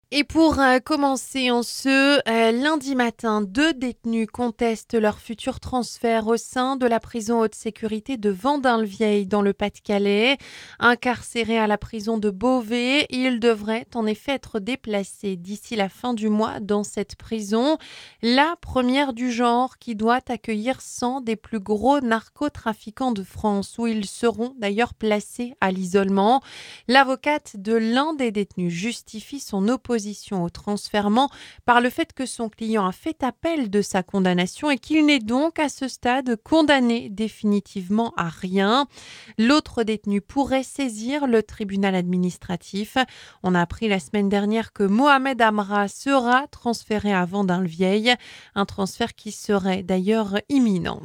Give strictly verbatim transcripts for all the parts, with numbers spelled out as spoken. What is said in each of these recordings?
Et pour euh, commencer en ce euh, lundi matin, deux détenus contestent leur futur transfert au sein de la prison haute sécurité de Vendin-le-Vieil dans le Pas-de-Calais. Incarcérés à la prison de Beauvais, ils devraient en effet être déplacés d'ici la fin du mois dans cette prison, la première du genre qui doit accueillir cent des plus gros narcotrafiquants de France, où ils seront d'ailleurs placés à l'isolement. L'avocate de l'un des détenus justifie son opposition au transfèrement par le fait que son client a fait appel de sa condamnation et qu'il n'est donc à ce stade condamné définitivement à rien. L'autre détenu pourrait saisir le tribunal administratif. On a appris la semaine dernière que Mohamed Amra sera transféré à Vendin-le-Vieil, un transfert qui serait d'ailleurs imminent.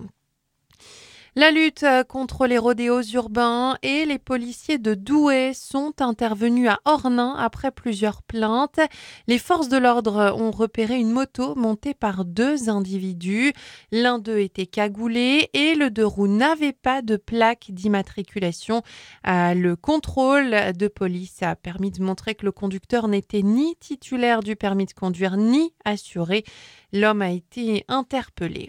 La lutte contre les rodéos urbains et les policiers de Douai sont intervenus à Ornain après plusieurs plaintes. Les forces de l'ordre ont repéré une moto montée par deux individus. L'un d'eux était cagoulé et le deux roues n'avait pas de plaque d'immatriculation. Euh, le contrôle de police a permis de montrer que le conducteur n'était ni titulaire du permis de conduire ni assuré. L'homme a été interpellé.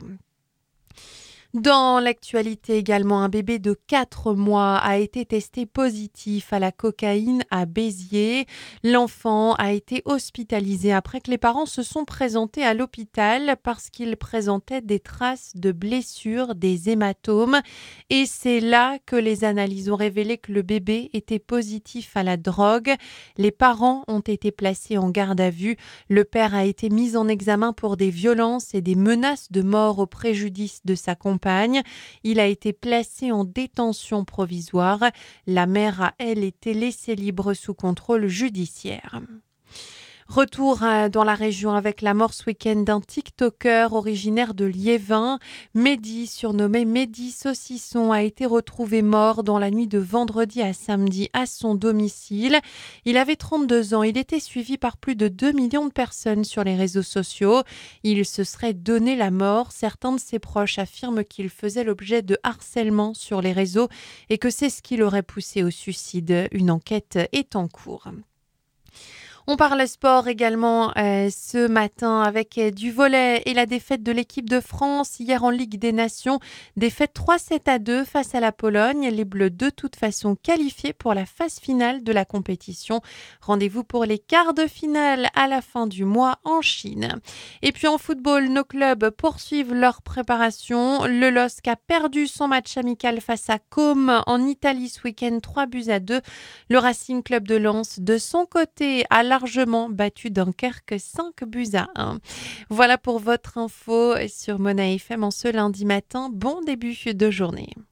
Dans l'actualité également, un bébé de quatre mois a été testé positif à la cocaïne à Béziers. L'enfant a été hospitalisé après que les parents se sont présentés à l'hôpital parce qu'il présentait des traces de blessures, des hématomes. Et c'est là que les analyses ont révélé que le bébé était positif à la drogue. Les parents ont été placés en garde à vue. Le père a été mis en examen pour des violences et des menaces de mort au préjudice de sa compagne. Il a été placé en détention provisoire. La mère a, elle, été laissée libre sous contrôle judiciaire. Retour dans la région avec la mort ce week-end d'un TikToker originaire de Liévin. Mehdi, surnommé Mehdi Saucisson, a été retrouvé mort dans la nuit de vendredi à samedi à son domicile. Il avait trente-deux ans. Il était suivi par plus de deux millions de personnes sur les réseaux sociaux. Il se serait donné la mort. Certains de ses proches affirment qu'il faisait l'objet de harcèlement sur les réseaux et que c'est ce qui l'aurait poussé au suicide. Une enquête est en cours. On parle sport également euh, ce matin avec euh, du volley et la défaite de l'équipe de France hier en Ligue des Nations. Défaite trois sept à deux face à la Pologne. Les Bleus de toute façon qualifiés pour la phase finale de la compétition. Rendez-vous pour les quarts de finale à la fin du mois en Chine. Et puis en football, nos clubs poursuivent leur préparation. Le L O S C a perdu son match amical face à Côme en Italie ce week-end, trois buts à deux. Le Racing Club de Lens, de son côté, a largement battu Dunkerque cinq buts à un. Voilà pour votre info sur Mona F M en ce lundi matin. Bon début de journée.